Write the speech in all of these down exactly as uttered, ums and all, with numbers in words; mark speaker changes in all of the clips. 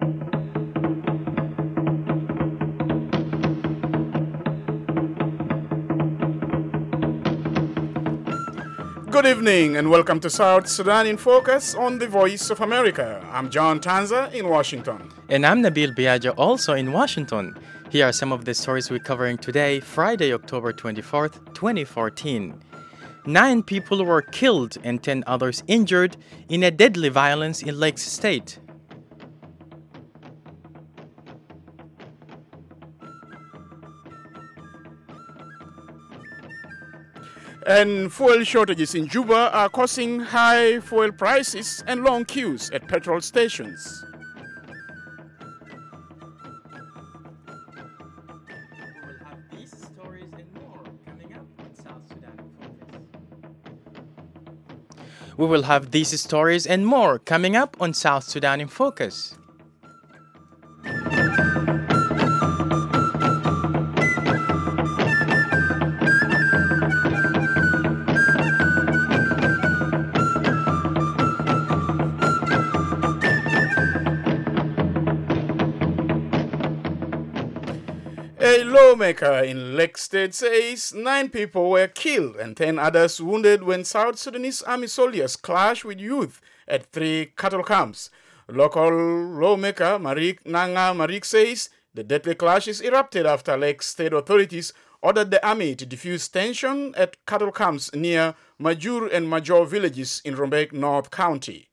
Speaker 1: Good evening and welcome to South Sudan in Focus on the Voice of America. I'm John Tanza in Washington.
Speaker 2: And I'm Nabil Biagio, also in Washington. Here are some of the stories we're covering today, Friday, October twenty-fourth, twenty fourteen. Nine people were killed and ten others injured in a deadly violence in Lakes State.
Speaker 1: And fuel shortages in Juba are causing high fuel prices and long queues at petrol stations.
Speaker 2: We will have these stories and more coming up on South Sudan in Focus.
Speaker 1: A lawmaker in Lake State says nine people were killed and ten others wounded when South Sudanese army soldiers clashed with youth at three cattle camps. Local lawmaker Marik Nanga Marik says the deadly clashes erupted after Lake State authorities ordered the army to defuse tension at cattle camps near Majur and Major villages in Rumbek North County.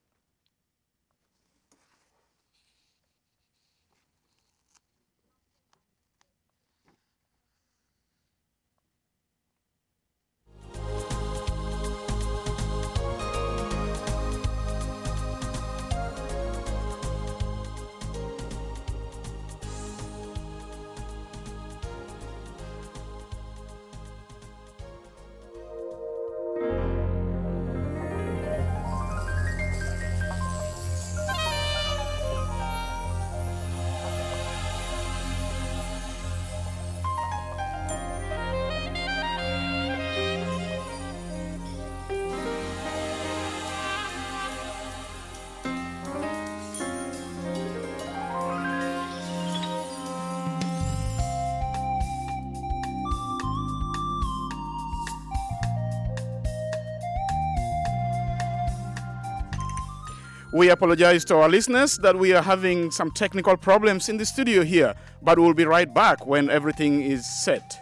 Speaker 1: We apologize to our listeners that we are having some technical problems in the studio here, but we'll be right back when everything is set.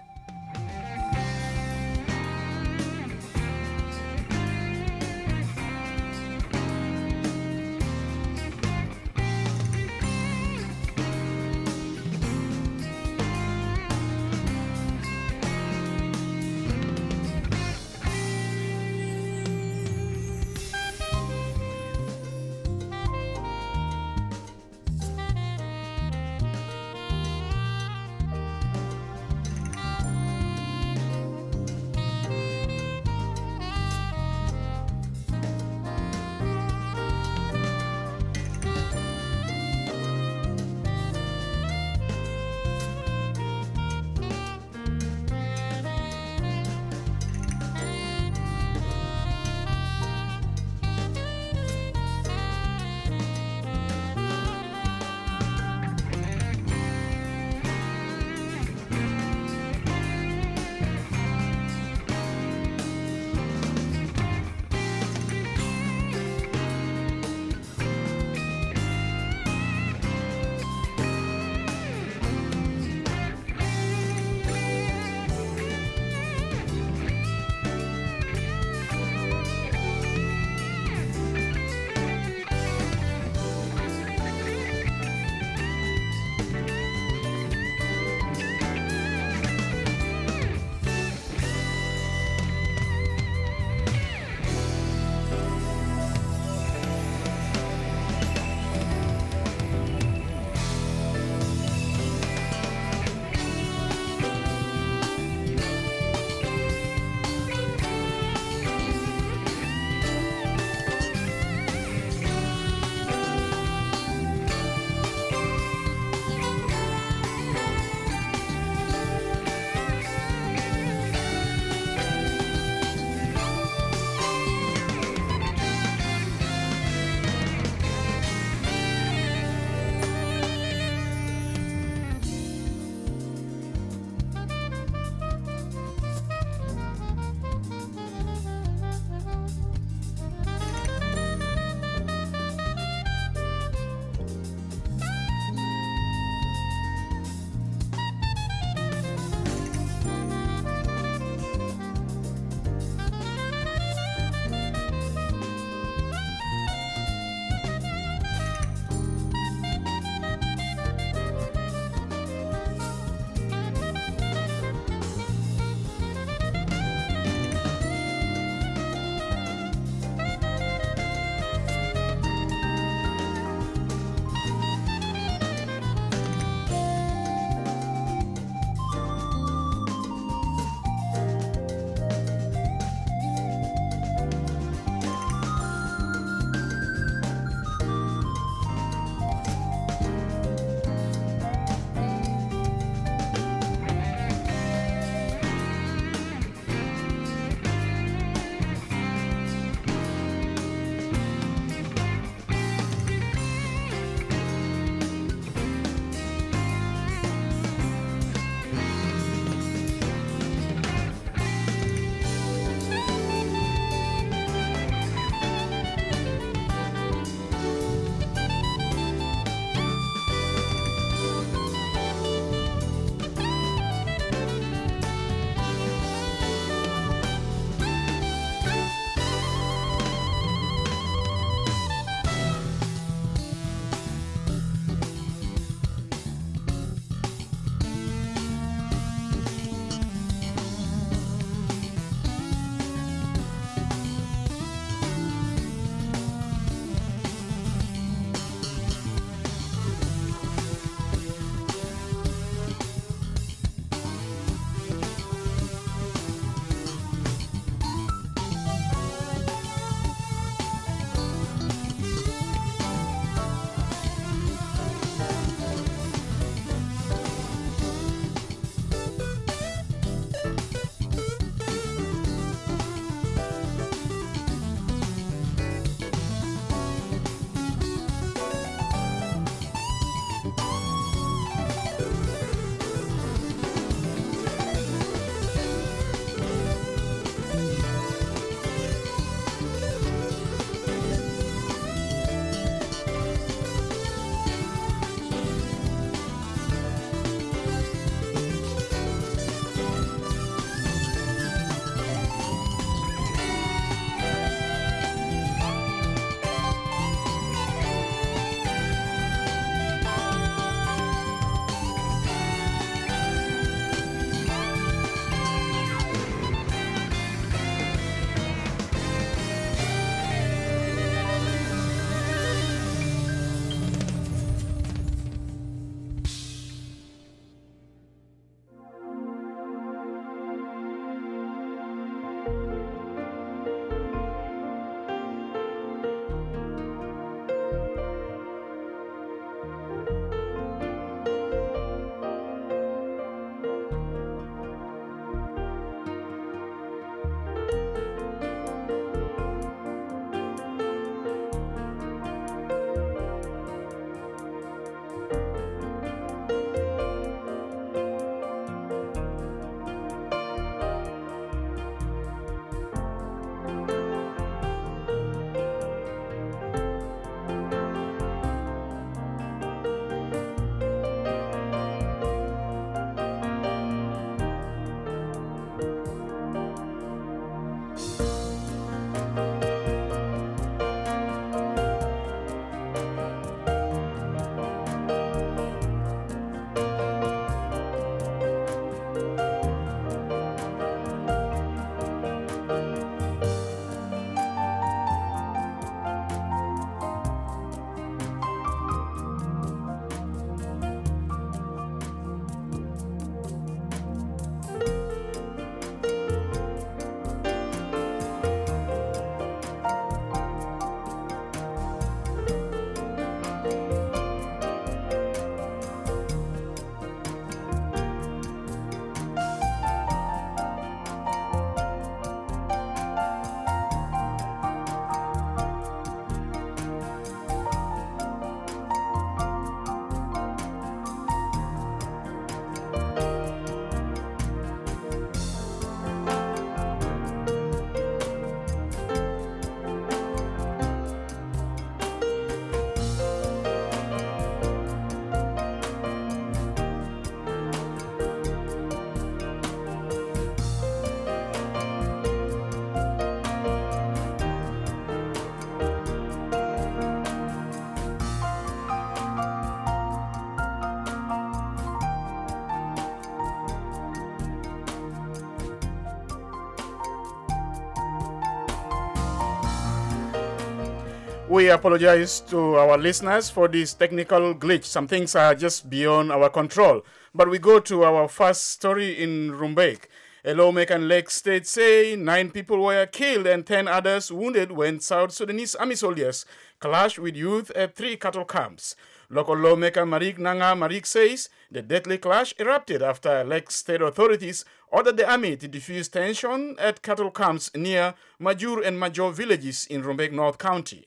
Speaker 1: We apologize to our listeners for this technical glitch. Some things are just beyond our control. But we go to our first story in Rumbek. A lawmaker in Lake State say nine people were killed and ten others wounded when South Sudanese army soldiers clashed with youth at three cattle camps. Local lawmaker Marik Nanga Marik says the deadly clash erupted after Lake State authorities ordered the army to defuse tension at cattle camps near Majur and Major villages in Rumbek North County.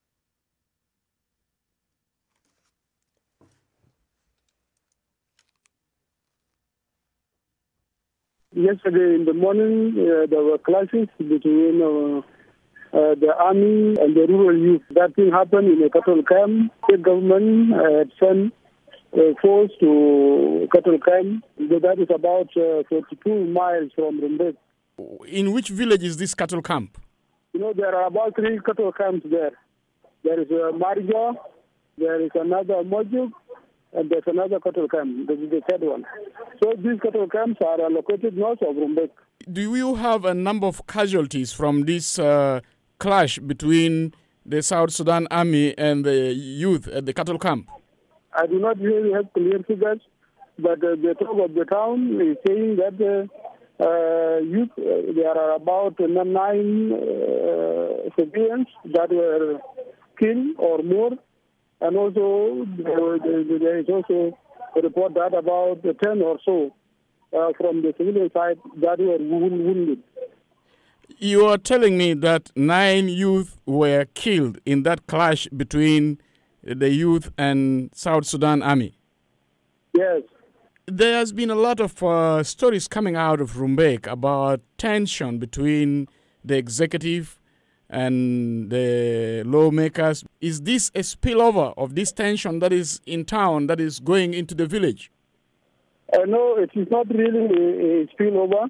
Speaker 3: Yesterday in the morning, uh, there were clashes between uh, uh, the army and the rural youth. That thing happened in a cattle camp. The government had sent a force to cattle camp. That is about uh, forty-two miles from Rumbek.
Speaker 1: In which village is this cattle camp?
Speaker 3: You know, there are about three cattle camps there. There is a Marja, there is another Mojuk, and there's another cattle camp. This is the third one. So these cattle camps are located north of Rumbek.
Speaker 1: Do you have a number of casualties from this uh, clash between the South Sudan Army and the youth at the cattle camp?
Speaker 3: I do not really have clear figures, but uh, the talk of the town is saying that uh, uh, youth, uh, there are about nine uh, civilians that were killed or more. And also, there is also a report that about ten or so uh, from the civilian side that were wounded.
Speaker 1: You are telling me that nine youth were killed in that clash between the youth and South Sudan Army?
Speaker 3: Yes.
Speaker 1: There has been a lot of uh, stories coming out of Rumbek about tension between the executive and the lawmakers. Is this a spillover of this tension that is in town, that is going into the village?
Speaker 3: Uh, no, it is not really a, a spillover.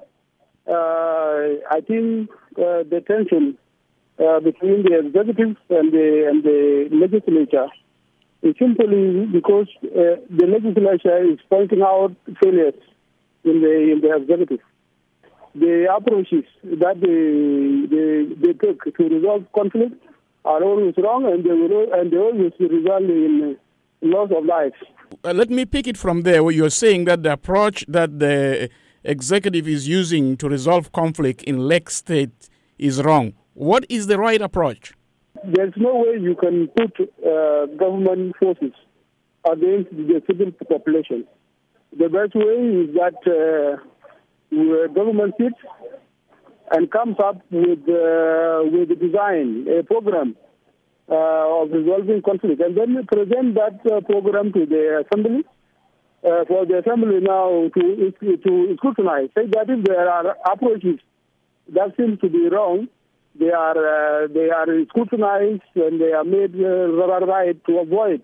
Speaker 3: Uh, I think uh, the tension uh, between the executive and the, and the legislature is simply because uh, the legislature is pointing out failures in the, in the executive. The approaches that they, they, they take to resolve conflict are always wrong, and they will, and they always result in loss of lives.
Speaker 1: Uh, let me pick it from there, where you're saying that the approach that the executive is using to resolve conflict in Lake State is wrong. What is the right approach?
Speaker 3: There's no way you can put uh, government forces against the civil population. The best way is that uh, the government sits and comes up with uh, with a design, a program uh, of resolving conflict, and then present that uh, program to the assembly uh, for the assembly now to to scrutinize. Say that if there are approaches that seem to be wrong, they are uh, they are scrutinized and they are made uh, right to avoid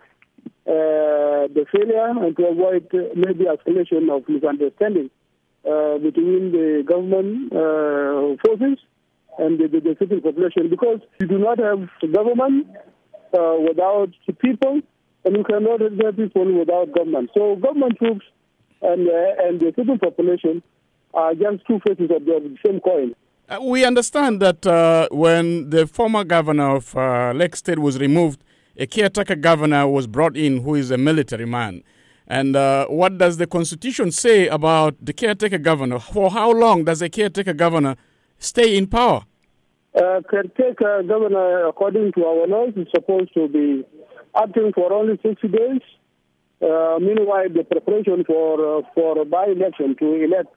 Speaker 3: uh, the failure and to avoid uh, maybe escalation of misunderstanding uh, between the government uh, forces and the, the, the civil population. Because you do not have government uh, without people, and you cannot have people without government. So government troops and uh, and the civil population are just two faces of the same coin.
Speaker 1: Uh, we understand that uh, when the former governor of uh, Lake State was removed, a caretaker governor was brought in who is a military man. And uh, what does the Constitution say about the caretaker governor? For how long does a caretaker governor stay in power?
Speaker 3: Uh, caretaker governor, according to our laws, is supposed to be acting for only sixty days. Uh, meanwhile, the preparation for uh, for a by-election to elect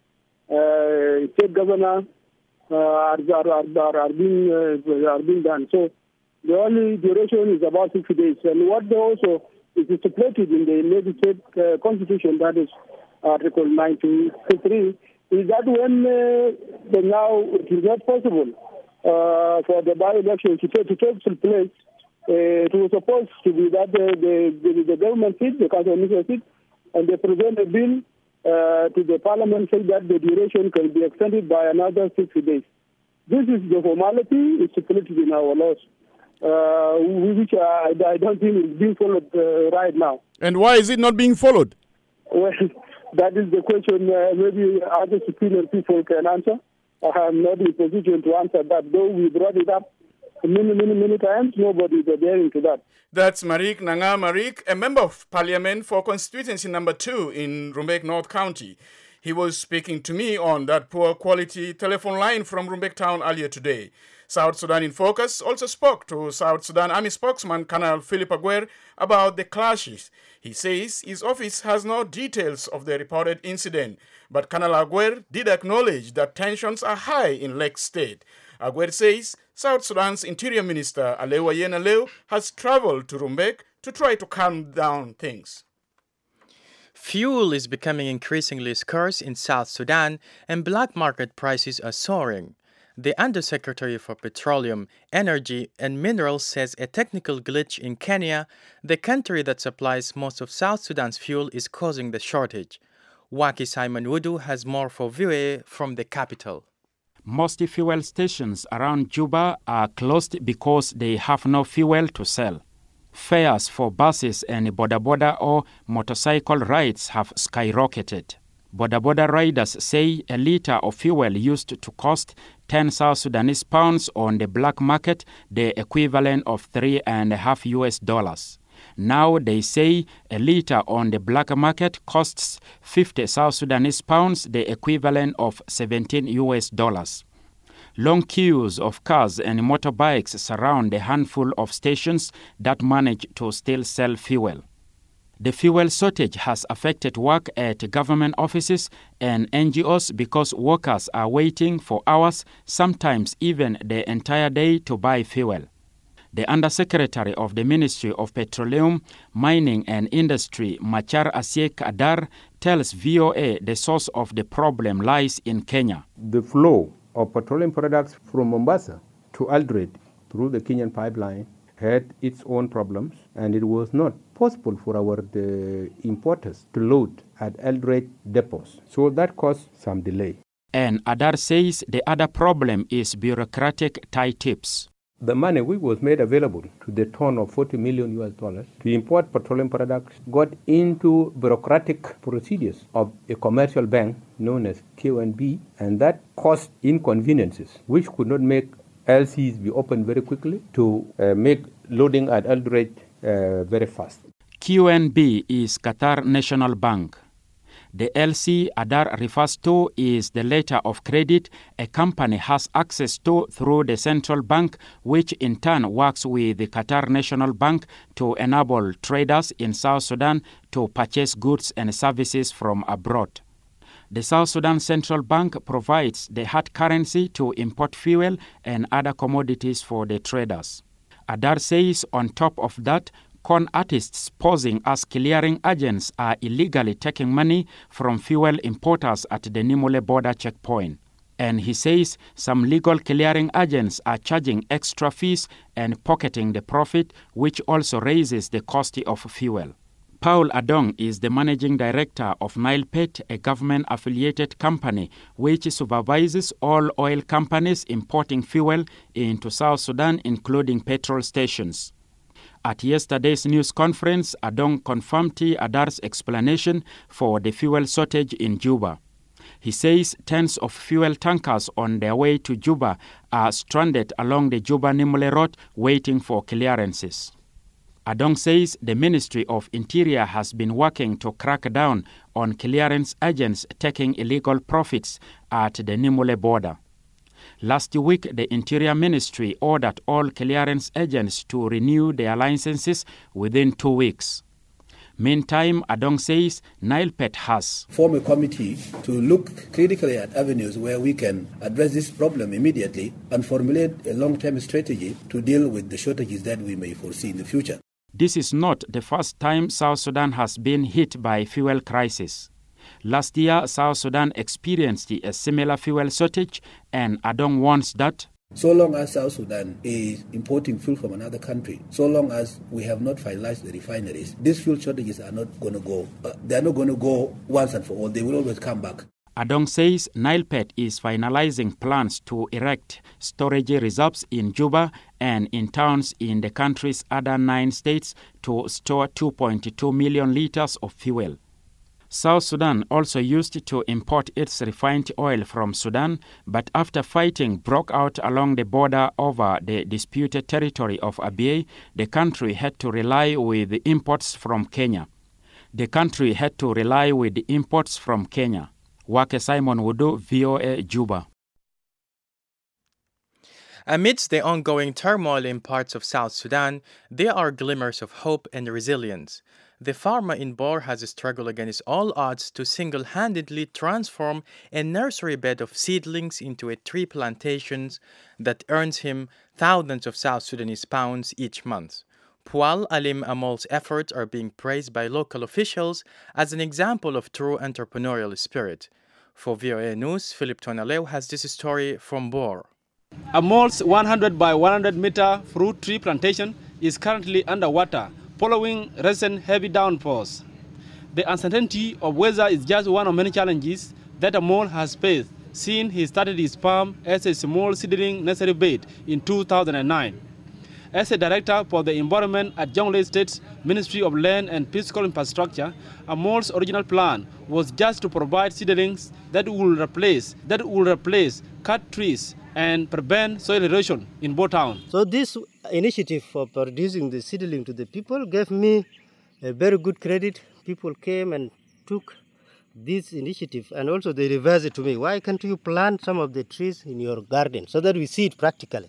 Speaker 3: uh, state governor uh, are, are, are, are, being, uh, are being done. So the only duration is about sixty days. And what they also is stipulated in the Lake State uh, Constitution, that is Article ninety-three, is that when uh, now it is not possible uh, for the by-election to take, to take place, uh, it was supposed to be that the, the, the, the government seat, the council minister seat, and they present a bill uh, to the parliament saying that the duration can be extended by another sixty days. This is the formality, it's stipulated in our laws. Uh, which I, I don't think is being followed uh, right now.
Speaker 1: And why is it not being followed?
Speaker 3: Well, that is the question uh, maybe other superior people can answer. I am not in a position to answer that, though we brought it up many, many, many times. Nobody is adhering to that.
Speaker 1: That's Marik Nanga Marik, a member of parliament for constituency number two in Rumbek North County. He was speaking to me on that poor quality telephone line from Rumbek town earlier today. South Sudan in Focus also spoke to South Sudan Army spokesman Colonel Philip Aguer about the clashes. He says his office has no details of the reported incident, but Colonel Aguer did acknowledge that tensions are high in Lake State. Aguer says South Sudan's Interior Minister Alewa Yenaleo has traveled to Rumbek to try to calm down things.
Speaker 2: Fuel is becoming increasingly scarce in South Sudan and black market prices are soaring. The Undersecretary for Petroleum, Energy and Minerals says a technical glitch in Kenya, the country that supplies most of South Sudan's fuel, is causing the shortage. Waki Simon Wudu has more for V O A from the capital.
Speaker 4: Most fuel stations around Juba are closed because they have no fuel to sell. Fares for buses and boda boda or motorcycle rides have skyrocketed. Boda boda riders say a liter of fuel used to cost ten South Sudanese pounds on the black market, the equivalent of three and a half U S dollars. Now they say a liter on the black market costs fifty South Sudanese pounds, the equivalent of seventeen U S dollars. Long queues of cars and motorbikes surround a handful of stations that manage to still sell fuel. The fuel shortage has affected work at government offices and N G Os because workers are waiting for hours, sometimes even the entire day, to buy fuel. The Undersecretary of the Ministry of Petroleum, Mining and Industry, Machar Asiek Adar, tells V O A the source of the problem lies in Kenya.
Speaker 5: The flow of petroleum products from Mombasa to Eldoret through the Kenyan pipeline had its own problems, and it was not possible for our the importers to load at Eldoret depots. So that caused some delay.
Speaker 4: And Adar says the other problem is bureaucratic tie-tips.
Speaker 5: The money which was made available to the tune of forty million U S dollars to import petroleum products got into bureaucratic procedures of a commercial bank known as Q N B, and that caused inconveniences which could not make L Cs be opened very quickly to uh, make loading at Eldoret uh, very fast.
Speaker 4: Q N B is Qatar National Bank. The L C Adar refers to is the letter of credit a company has access to through the central bank, which in turn works with the Qatar National Bank to enable traders in South Sudan to purchase goods and services from abroad. The South Sudan Central Bank provides the hard currency to import fuel and other commodities for the traders. Adar says on top of that, con artists posing as clearing agents are illegally taking money from fuel importers at the Nimule border checkpoint. And he says some legal clearing agents are charging extra fees and pocketing the profit, which also raises the cost of fuel. Paul Adong is the managing director of NilePet, a government-affiliated company which supervises all oil companies importing fuel into South Sudan, including petrol stations. At yesterday's news conference, Adong confirmed Adar's explanation for the fuel shortage in Juba. He says tens of fuel tankers on their way to Juba are stranded along the Juba-Nimule road waiting for clearances. Adong says the Ministry of Interior has been working to crack down on clearance agents taking illegal profits at the Nimule border. Last week, the Interior Ministry ordered all clearance agents to renew their licenses within two weeks. Meantime, Adong says NilePet has
Speaker 6: formed a committee to look critically at avenues where we can address this problem immediately and formulate a long-term strategy to deal with the shortages that we may foresee in the future.
Speaker 4: This is not the first time South Sudan has been hit by fuel crisis. Last year, South Sudan experienced a similar fuel shortage, and Adong warns that
Speaker 6: so long as South Sudan is importing fuel from another country, so long as we have not finalized the refineries, these fuel shortages are not going to go. Uh, they are not going to go once and for all. They will always come back.
Speaker 4: Adong says NilePet is finalizing plans to erect storage reserves in Juba and in towns in the country's other nine states to store two point two million liters of fuel. South Sudan also used to import its refined oil from Sudan, but after fighting broke out along the border over the disputed territory of Abyei, the country had to rely with the imports from Kenya. The country had to rely with the imports from Kenya. Wake Simon Wudu, V O A, Juba.
Speaker 2: Amidst the ongoing turmoil in parts of South Sudan, there are glimmers of hope and resilience. The farmer in Bor has struggled against all odds to single-handedly transform a nursery bed of seedlings into a tree plantation that earns him thousands of South Sudanese pounds each month. Pual Alim Amol's efforts are being praised by local officials as an example of true entrepreneurial spirit. For V O A News, Philip Tonaleu has this story from Bor.
Speaker 7: Amol's one hundred by one hundred meter fruit tree plantation is currently underwater following recent heavy downpours. The uncertainty of weather is just one of many challenges that Amol has faced since he started his farm as a small seedling nursery bed in two thousand nine. As a director for the environment at Jonglei State's Ministry of Land and Physical Infrastructure, Amol's original plan was just to provide seedlings that will replace that will replace cut trees and prevent soil erosion in Bo Town.
Speaker 8: So this initiative for producing the seedling to the people gave me a very good credit. People came and took this initiative and also they reversed it to me. Why can't you plant some of the trees in your garden so that we see it practically?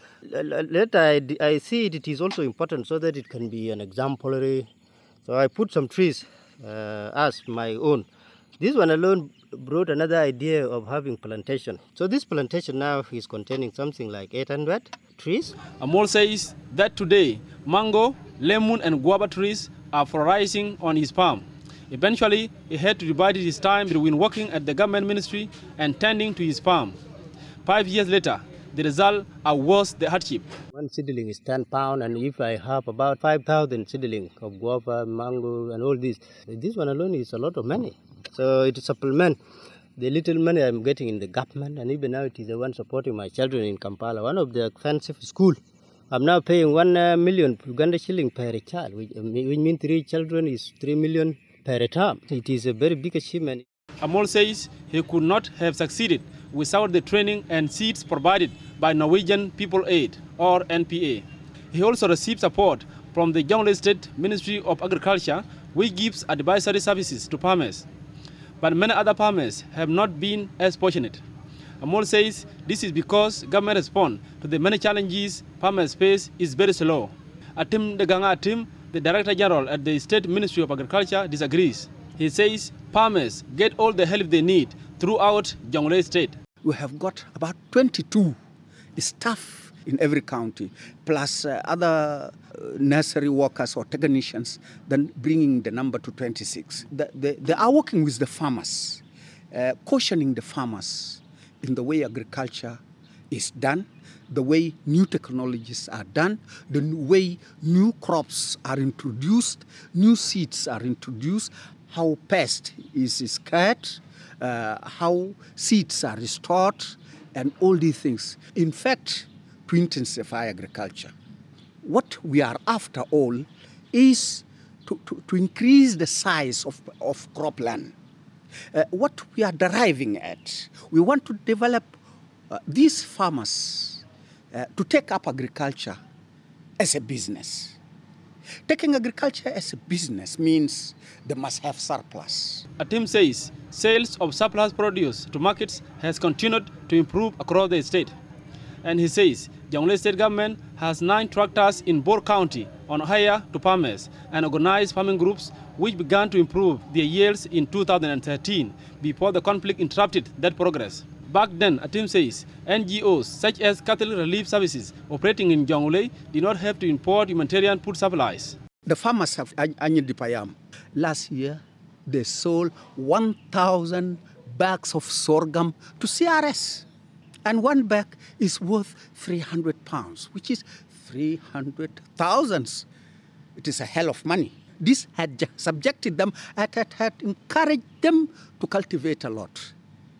Speaker 8: Later I, I see it, it is also important so that it can be an exemplary. So I put some trees uh, as my own. This one alone brought another idea of having plantation. So this plantation now is containing something like eight hundred trees.
Speaker 7: Amol says that today, mango, lemon and guava trees are flourishing on his farm. Eventually, he had to divide his time between working at the government ministry and tending to his farm. Five years later, the result outweighs the hardship.
Speaker 8: One seedling is ten pounds, and if I have about five thousand seedlings of guava, mango, and all this, this one alone is a lot of money. So it supplements the little money I'm getting in the government, and even now it is the one supporting my children in Kampala, one of the expensive schools. I'm now paying one uh, million Uganda shilling per child, which, which means three children is three million per term. It is a very big achievement.
Speaker 7: Amol says he could not have succeeded without the training and seeds provided by Norwegian People Aid, or N P A. He also received support from the Jonglei State Ministry of Agriculture, which gives advisory services to farmers. but many other farmers have not been as fortunate. Amol says this is because government response to the many challenges farmers face is very slow. Atim Deganga Atim, the Director General at the State Ministry of Agriculture, disagrees. He says farmers get all the help they need throughout Jonglei State.
Speaker 9: We have got about twenty-two staff in every county, plus uh, other uh, nursery workers or technicians, then bringing the number to twenty-six. The, the, they are working with the farmers, uh, cautioning the farmers in the way agriculture is done, the way new technologies are done, the way new crops are introduced, new seeds are introduced, how pest is scared, uh, how seeds are restored, and all these things. In fact, to intensify agriculture. What we are after all is to, to, to increase the size of, of cropland. Uh, what we are deriving at, we want to develop uh, these farmers uh, to take up agriculture as a business. Taking agriculture as a business means they must have surplus.
Speaker 7: Atim says sales of surplus produce to markets has continued to improve across the state. And he says Jonglei State Government has nine tractors in Bor County on hire to farmers and organized farming groups which began to improve their yields in two thousand thirteen before the conflict interrupted that progress. Back then, Atim says N G Os such as Cattle Relief Services operating in Jonglei did not have to import humanitarian food supplies.
Speaker 9: The farmers of Anyadipayam, last year they sold one thousand bags of sorghum to C R S. And one bag is worth three hundred pounds, which is three hundred thousands. It is a hell of money. This had subjected them, and had, had encouraged them to cultivate a lot.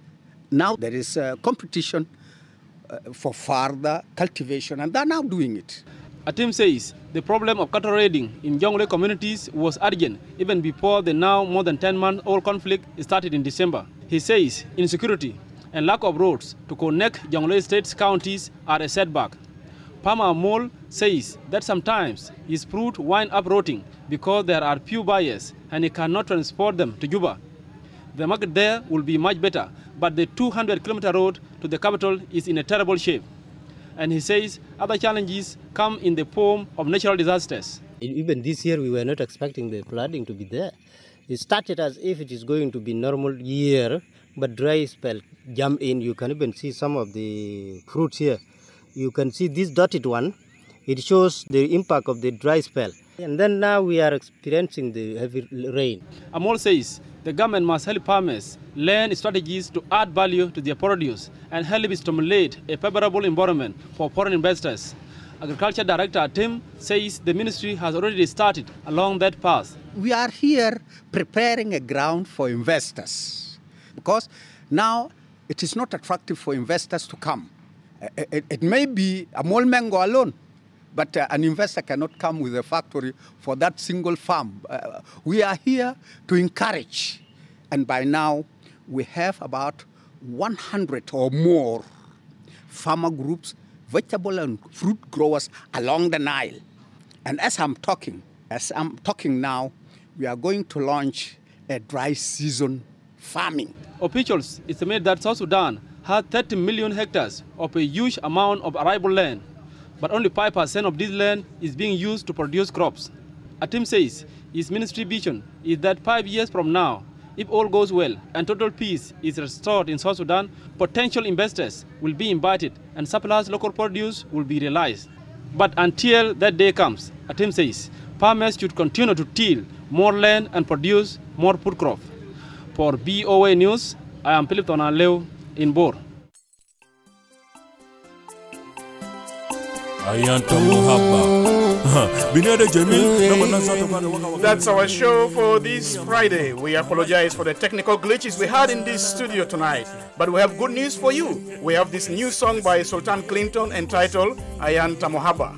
Speaker 9: Now there is a competition uh, for further cultivation, and they're now doing it.
Speaker 7: Atim says the problem of cattle raiding in Jonglei communities was urgent even before the now more than ten-month-old conflict started in December. He says insecurity and lack of roads to connect Jonglei State's counties are a setback. Pama Amol says that sometimes his fruit wind up rotting because there are few buyers and he cannot transport them to Juba. The market there will be much better, but the two hundred kilometer road to the capital is in a terrible shape. And he says other challenges come in the form of natural disasters.
Speaker 8: Even this year we were not expecting the flooding to be there. It started as if it is going to be normal year, but dry spell jump in. You can even see some of the fruits here. You can see this dotted one. It shows the impact of the dry spell. And then now we are experiencing the heavy rain.
Speaker 7: Amol says the government must help farmers learn strategies to add value to their produce and help stimulate a favorable environment for foreign investors. Agriculture Director Atim says the ministry has already started along that path.
Speaker 9: We are here preparing a ground for investors because now it is not attractive for investors to come. It, it, it may be a Amol mango alone, but uh, an investor cannot come with a factory for that single farm. Uh, we are here to encourage, and by now we have about one hundred or more farmer groups, vegetable and fruit growers along the Nile. And as I'm talking, as I'm talking now, we are going to launch a dry season farming.
Speaker 7: Officials estimate that South Sudan had thirty million hectares of a huge amount of arable land, but only five percent of this land is being used to produce crops. Atim says his ministry vision is that five years from now, if all goes well and total peace is restored in South Sudan, potential investors will be invited and surplus local produce will be realized. But until that day comes, Atim says farmers should continue to till more land and produce more food crop. For B O A News, I am Philip Tonaleu in Bor.
Speaker 1: That's our show for this Friday. We apologize for the technical glitches we had in this studio tonight, but we have good news for you. We have this new song by Sultan Clinton entitled Ayan Tamohaba.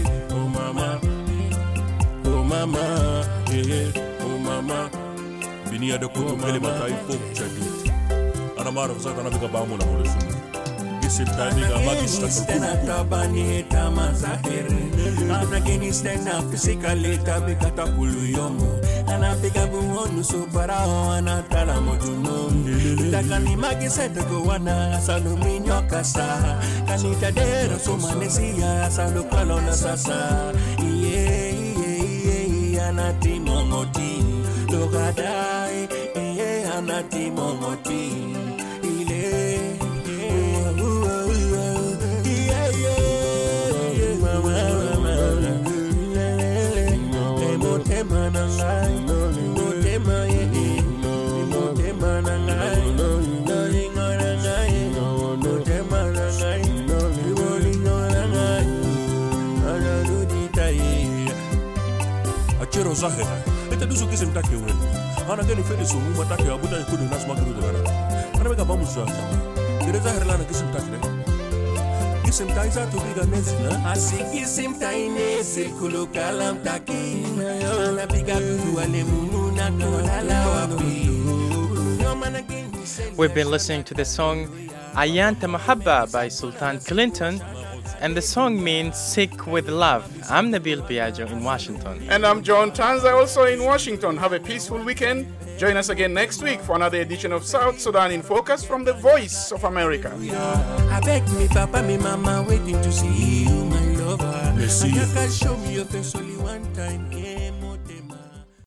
Speaker 10: Mama, yeah, oh mama, definir de kutum ele matai fo chadit ana maro zata na bika bamu na molesu gisim tani ga magista
Speaker 11: stena tabani tamazahiri ana geni stena physically tabika takulu yomo ana bika buonu so parao ana tala moduno takani magisete go wana salumi nyokasa kanita dero so manesia salu kalona sasa iye iye anati mongoti logadai iye anati mongoti ile
Speaker 10: Achero zahe ete dusu kisim take wen ana gani fede so mu take abuda ko de nas magru de gara ana mega bamu sa dire zahe lana kisim take kisim tai za to biga nezina
Speaker 11: asi kisim tai nezi kulukalam take ana biga ku ale mununa no lala wapi.
Speaker 2: We've been listening to the song Ayanta Mahabba by Sultan Clinton, and the song means Sick with Love. I'm Nabil Biagio in Washington.
Speaker 1: And I'm John Tanza, also in Washington. Have a peaceful weekend. Join us again next week for another edition of South Sudan in Focus from the Voice of America.
Speaker 11: I beg me, Papa, me, Mama, waiting to see you, my lover. I can show me your face only one time. Yeah.